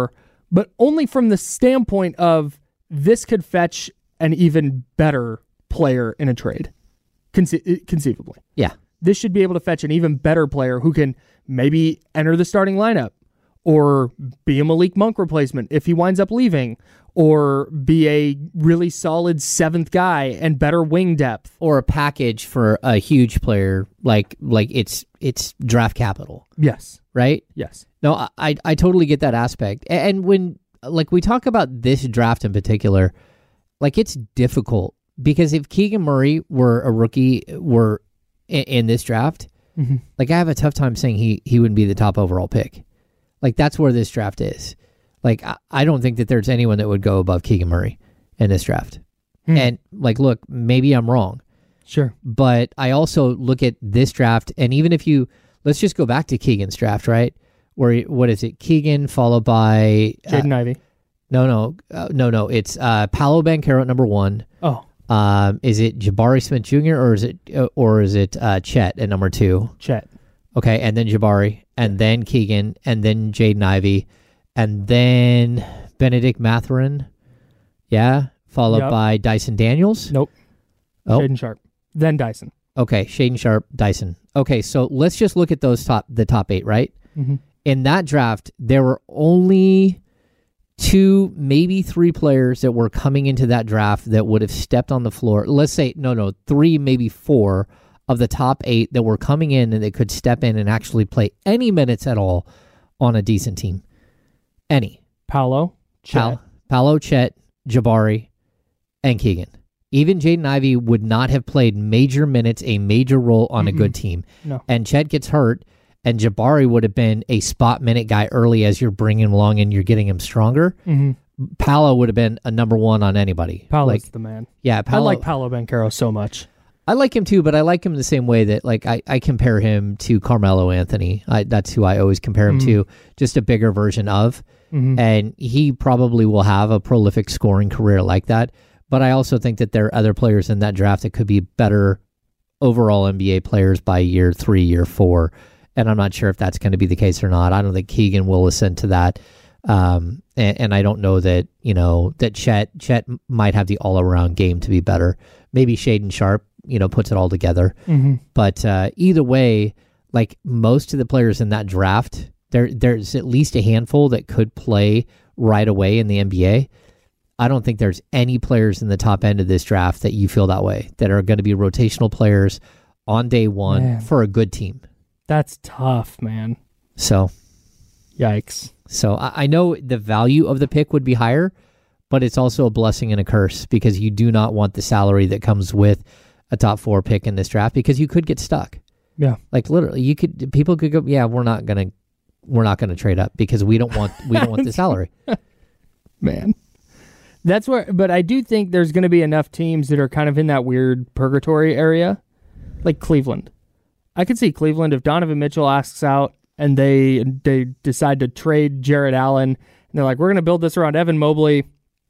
but only from the standpoint of this could fetch an even better player in a trade, conceivably. Yeah. This should be able to fetch an even better player who can maybe enter the starting lineup or be a Malik Monk replacement if he winds up leaving, or be a really solid seventh guy and better wing depth. Or a package for a huge player, like it's draft capital. Yes. Right? Yes. No, I totally get that aspect. And when like we talk about this draft in particular, like it's difficult because if Keegan Murray were a rookie, were in this draft, like I have a tough time saying he wouldn't be the top overall pick. Like that's where this draft is. Like I don't think that there's anyone that would go above Keegan Murray in this draft. And like, look, maybe I'm wrong. Sure. But I also look at this draft, and even if let's just go back to Keegan's draft, right? Where, what is it? Keegan followed by Jaden Ivey. No. It's Paolo Banchero at number 1. Oh. Is it Jabari Smith Jr. or is it Chet at number 2? Chet. Okay, and then Jabari, and then Keegan, and then Jaden Ivey, and then Benedict Mathurin. Yeah, followed by Dyson Daniels. Nope. Oh. Shaden Sharp. Then Dyson. Okay, Shaden Sharp, Dyson. Okay, so let's just look at the top 8, right? Mm-hmm. In that draft, there were only 2, maybe 3 players that were coming into that draft that would have stepped on the floor. Let's say, 3, maybe 4 of the top 8 that were coming in and they could step in and actually play any minutes at all on a decent team. Any. Paolo, Chet, Jabari, and Keegan. Even Jaden Ivey would not have played major minutes, a major role on a good team. No. And Chet gets hurt, and Jabari would have been a spot minute guy early as you're bringing him along and you're getting him stronger. Paolo would have been a number 1 on anybody. Paolo's the man. Yeah, I like Paolo Banchero so much. I like him too, but I like him the same way that like I compare him to Carmelo Anthony. That's who I always compare him to, just a bigger version of. And he probably will have a prolific scoring career like that. But I also think that there are other players in that draft that could be better overall NBA players by year 3, year 4. And I'm not sure if that's going to be the case or not. I don't think Keegan will ascend to that. And I don't know that, that Chet might have the all-around game to be better. Maybe Shaden Sharp, puts it all together. But either way, like most of the players in that draft, there's at least a handful that could play right away in the NBA. I don't think there's any players in the top end of this draft that you feel that way, that are going to be rotational players on day 1 for a good team. That's tough, man. So, yikes. So I know the value of the pick would be higher, but it's also a blessing and a curse because you do not want the salary that comes with a top 4 pick in this draft because you could get stuck. Yeah. Like literally people could go, yeah, we're not going to trade up because we don't want the salary. Man. That's where, but I do think there's going to be enough teams that are kind of in that weird purgatory area, like Cleveland. I could see Cleveland if Donovan Mitchell asks out and they decide to trade Jarrett Allen, and they're like, we're going to build this around Evan Mobley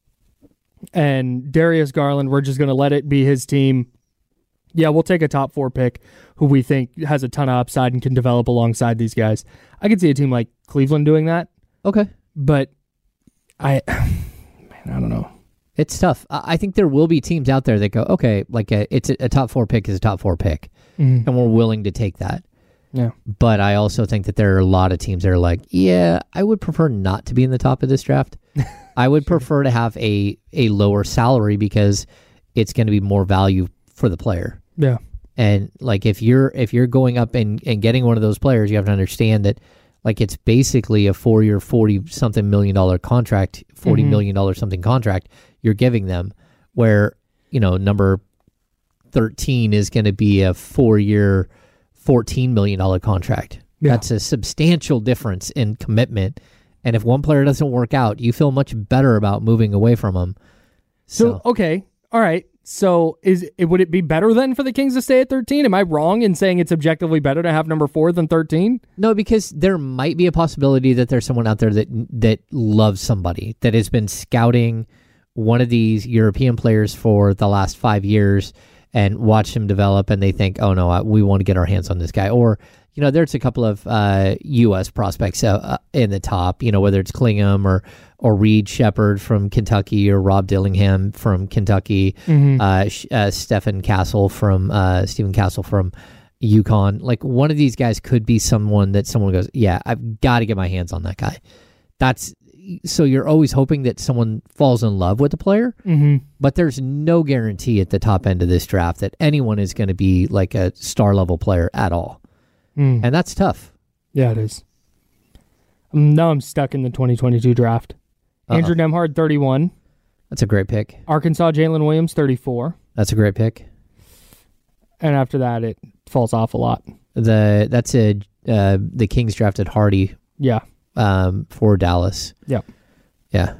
and Darius Garland. We're just going to let it be his team. Yeah, we'll take a top 4 pick who we think has a ton of upside and can develop alongside these guys. I could see a team like Cleveland doing that. Okay. But I don't know. It's tough. I think there will be teams out there that go, okay, like it's a top 4 pick is a top 4 pick, and we're willing to take that. Yeah. But I also think that there are a lot of teams that are like, yeah, I would prefer not to be in the top of this draft. I would prefer to have a lower salary because it's going to be more value for the player. Yeah. And like if you're going up and getting one of those players, you have to understand that like it's basically a 4-year, $40-something million contract, $40 million something contract you're giving them, where, number 13 is going to be a 4-year, $14 million contract. Yeah. That's a substantial difference in commitment. And if one player doesn't work out, you feel much better about moving away from them. So okay. All right. So would it be better then for the Kings to stay at 13? Am I wrong in saying it's objectively better to have number 4 than 13? No, because there might be a possibility that there's someone out there that loves somebody, that has been scouting one of these European players for the last 5 years and watched him develop, and they think, oh no, we want to get our hands on this guy. Or, there's a couple of U.S. prospects in the top, whether it's Klingham or Reed Shepherd from Kentucky or Rob Dillingham from Kentucky, Stephen Castle from UConn. Like, one of these guys could be someone that someone goes, yeah, I've got to get my hands on that guy. So you're always hoping that someone falls in love with the player, but there's no guarantee at the top end of this draft that anyone is going to be like a star level player at all. And that's tough. Yeah, it is. Now I'm stuck in the 2022 draft. Andrew Nemhard, 31. That's a great pick. Arkansas, Jalen Williams, 34. That's a great pick. And after that, it falls off a lot. The Kings drafted Hardy. Yeah. For Dallas. Yeah. Yeah.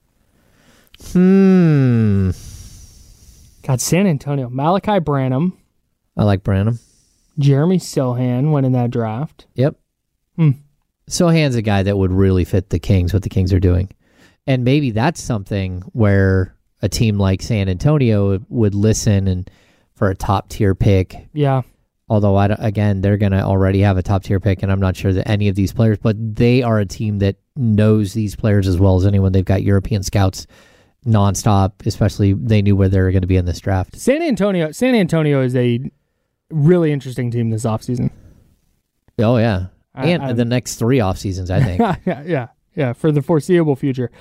God, San Antonio. Malachi Branham. I like Branham. Jeremy Sohan went in that draft. Yep. Sohan's a guy that would really fit the Kings, what the Kings are doing. And maybe that's something where a team like San Antonio would listen and for a top-tier pick. Yeah. Although, they're going to already have a top-tier pick, and I'm not sure that any of these players, but they are a team that knows these players as well as anyone. They've got European scouts nonstop, especially they knew where they were going to be in this draft. San Antonio is a really interesting team this offseason. Oh, yeah. And the next 3 off seasons, I think. Yeah, for the foreseeable future.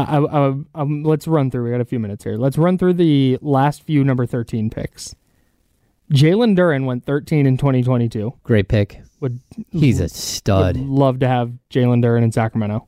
Let's run through. We got a few minutes here. Let's run through the last few number 13 picks. Jalen Duren went 13 in 2022. Great pick. He's a stud. Would love to have Jalen Duren in Sacramento.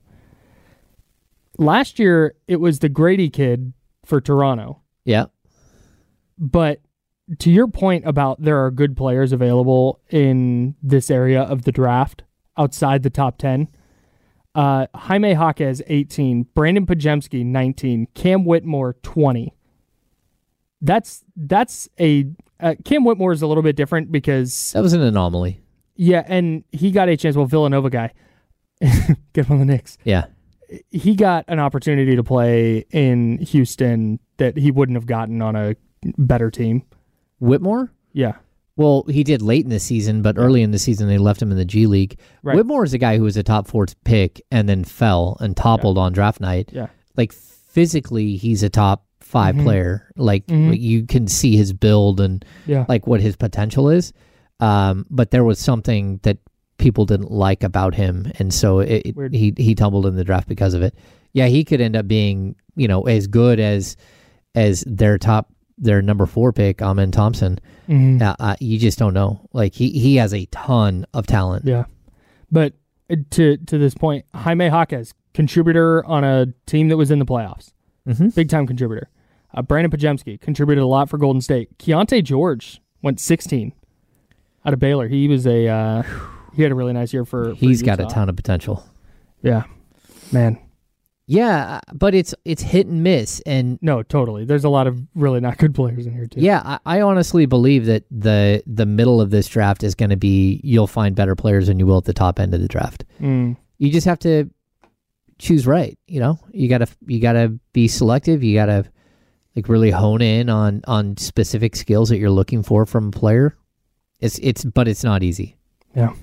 Last year, it was the Grady kid for Toronto. Yeah. But to your point about there are good players available in this area of the draft outside the top 10, Jaime Jaquez, 18, Brandon Pajemski, 19, Cam Whitmore, 20. That's a... Cam Whitmore is a little bit different because... That was an anomaly. Yeah, and he got a chance. Well, Villanova guy. Get him on the Knicks. Yeah. He got an opportunity to play in Houston that he wouldn't have gotten on a better team. Whitmore? Yeah. Well, he did late in the season, but early in the season they left him in the G League. Right. Whitmore is a guy who was a top 4 pick and then fell and toppled on draft night. Yeah. Like, physically, he's a top 5 player. Like, you can see his build and like what his potential is. But there was something that people didn't like about him, and so he tumbled in the draft because of it. Yeah, he could end up being, as good as their number 4 pick, Amen Thompson. You just don't know. Like, he has a ton of talent. Yeah. But to this point, Jaime Jaquez, contributor on a team that was in the playoffs. Big time contributor. Brandon Pajemski contributed a lot for Golden State. Keontae George went 16 out of Baylor. He was he had a really nice year for He's Utah. got a ton of potential. Yeah, man. Yeah, but it's hit and miss, and no, totally. There's a lot of really not good players in here too. Yeah, I honestly believe that the middle of this draft is going to be, you'll find better players than you will at the top end of the draft. You just have to choose right. You gotta be selective. You gotta really hone in on specific skills that you're looking for from a player. But it's not easy. Yeah.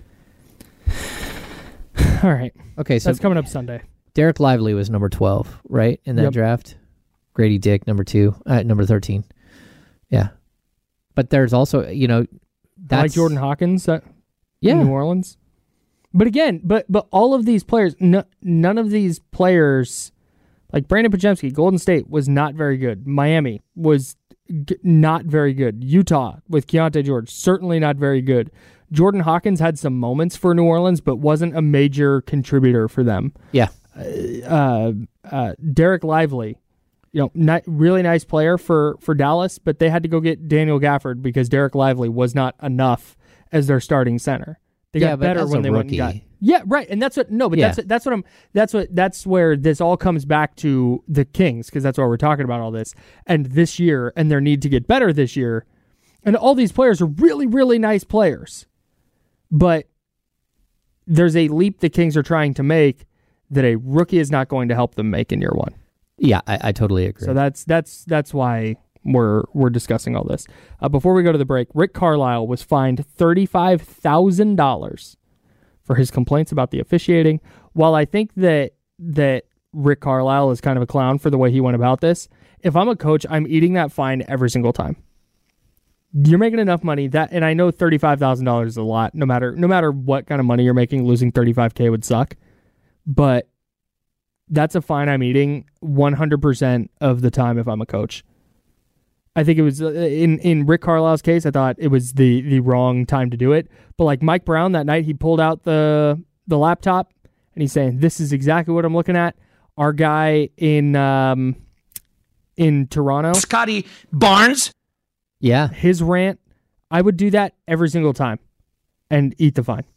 All right. Okay, so that's coming up Sunday. Derek Lively was number 12, right, in that draft. Grady Dick, number 13. Yeah. But there's also, that's... I like Jordan Hawkins in New Orleans. But again, but all of these players, none of these players, like Brandon Pajemski, Golden State was not very good. Miami was not very good. Utah with Keontae George, certainly not very good. Jordan Hawkins had some moments for New Orleans, but wasn't a major contributor for them. Yeah. Derek Lively, really nice player for Dallas, but they had to go get Daniel Gafford because Derek Lively was not enough as their starting center. They got better when they went and got. Yeah, right, and that's where this all comes back to the Kings, because that's why we're talking about all this, and this year, and their need to get better this year, and all these players are really, really nice players, but there's a leap the Kings are trying to make that a rookie is not going to help them make in year one. Yeah, I totally agree. So that's why we're discussing all this. Before we go to the break, Rick Carlisle was fined $35,000 for his complaints about the officiating. While I think that Rick Carlisle is kind of a clown for the way he went about this, if I'm a coach, I'm eating that fine every single time. You're making enough money that, and I know $35,000 is a lot. No matter what kind of money you're making, losing $35K would suck. But that's a fine I'm eating 100% of the time if I'm a coach. I think it was in Rick Carlisle's case, I thought it was the wrong time to do it. But like Mike Brown that night, he pulled out the laptop and he's saying, "This is exactly what I'm looking at." Our guy in Toronto, Scotty Barnes. Yeah. His rant, I would do that every single time and eat the fine.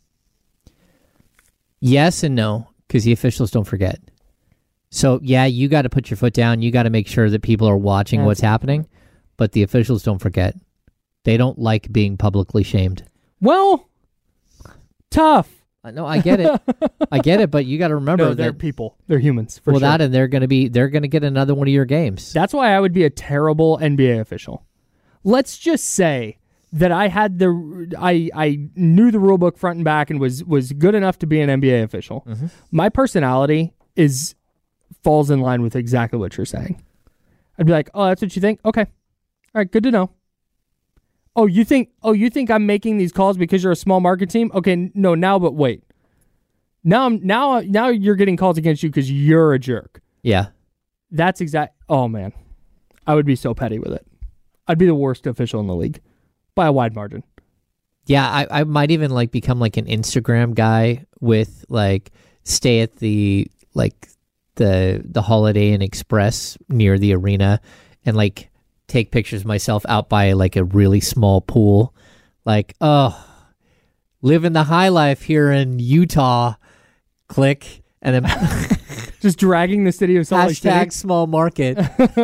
Yes and no, because the officials don't forget. So, yeah, you got to put your foot down. You got to make sure that people are watching what's happening, but the officials don't forget. They don't like being publicly shamed. Well, tough. No, I get it. I get it, but you got to remember that they're people. They're humans, for sure. That, and they're going to get another one of your games. That's why I would be a terrible NBA official. Let's just say that I had I knew the rule book front and back and was good enough to be an NBA official. Mm-hmm. My personality falls in line with exactly what you're saying. I'd be like, "Oh, that's what you think? Okay. All right, good to know. Oh, you think I'm making these calls because you're a small market team? Okay, no, now but wait. Now you're getting calls against you because you're a jerk." Yeah. That's oh man. I would be so petty with it. I'd be the worst official in the league by a wide margin. Yeah, I might even like become like an Instagram guy with like stay at the Holiday Inn Express near the arena and like take pictures of myself out by like a really small pool. Like, oh, living the high life here in Utah. Click. And then just dragging the city of Salt Lake City. Hashtag small market.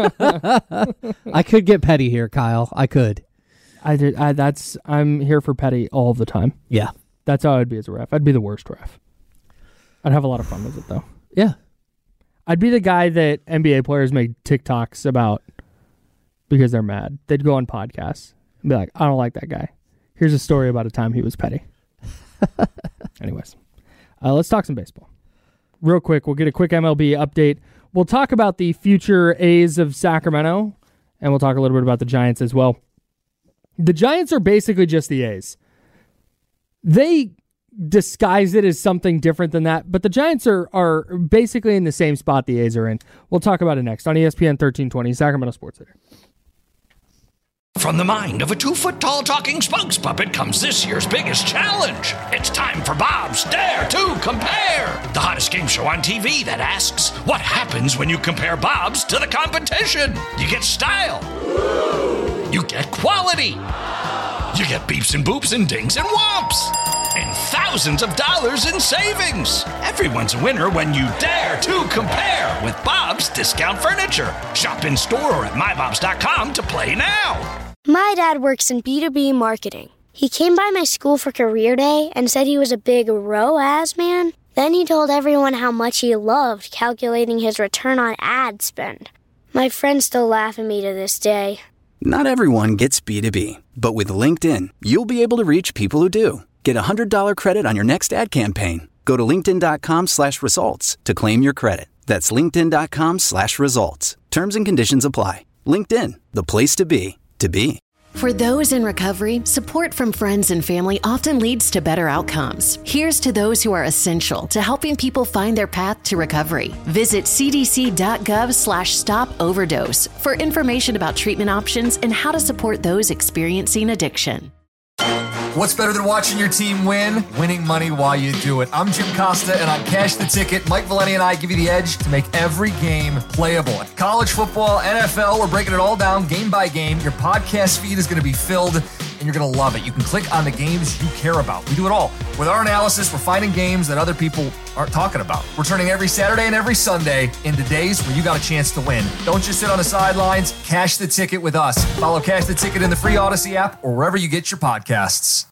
I could get petty here, Kyle. I could. I'm here for petty all the time. Yeah. That's how I'd be as a ref. I'd be the worst ref. I'd have a lot of fun with it, though. Yeah. I'd be the guy that NBA players make TikToks about because they're mad. They'd go on podcasts and be like, "I don't like that guy. Here's a story about a time he was petty." Anyways, let's talk some baseball. Real quick, we'll get a quick MLB update. We'll talk about the future A's of Sacramento, and we'll talk a little bit about the Giants as well. The Giants are basically just the A's. They disguise it as something different than that, but the Giants are basically in the same spot the A's are in. We'll talk about it next on ESPN 1320, Sacramento Sports Center. From the mind of a 2-foot-tall talking spokes puppet comes this year's biggest challenge. It's time for Bob's Dare to Compare, the hottest game show on TV that asks, what happens when you compare Bob's to the competition? You get style. You get quality. You get beeps and boops and dings and whomps. And thousands of dollars in savings. Everyone's a winner when you dare to compare with Bob's Discount Furniture. Shop in store or at mybobs.com to play now. My dad works in B2B marketing. He came by my school for career day and said he was a big ROAS man. Then he told everyone how much he loved calculating his return on ad spend. My friends still laugh at me to this day. Not everyone gets B2B, but with LinkedIn, you'll be able to reach people who do. Get a $100 credit on your next ad campaign. Go to linkedin.com/results to claim your credit. That's linkedin.com/results. Terms and conditions apply. LinkedIn, the place to be, to be. For those in recovery, support from friends and family often leads to better outcomes. Here's to those who are essential to helping people find their path to recovery. Visit cdc.gov/stop-overdose for information about treatment options and how to support those experiencing addiction. What's better than watching your team win? Winning money while you do it. I'm Jim Costa, and on Cash the Ticket, Mike Valeni and I give you the edge to make every game playable. College football, NFL, we're breaking it all down game by game. Your podcast feed is going to be filled, and you're going to love it. You can click on the games you care about. We do it all. With our analysis, we're finding games that other people aren't talking about. We're turning every Saturday and every Sunday into days where you got a chance to win. Don't just sit on the sidelines. Cash the Ticket with us. Follow Cash the Ticket in the free Odyssey app or wherever you get your podcasts.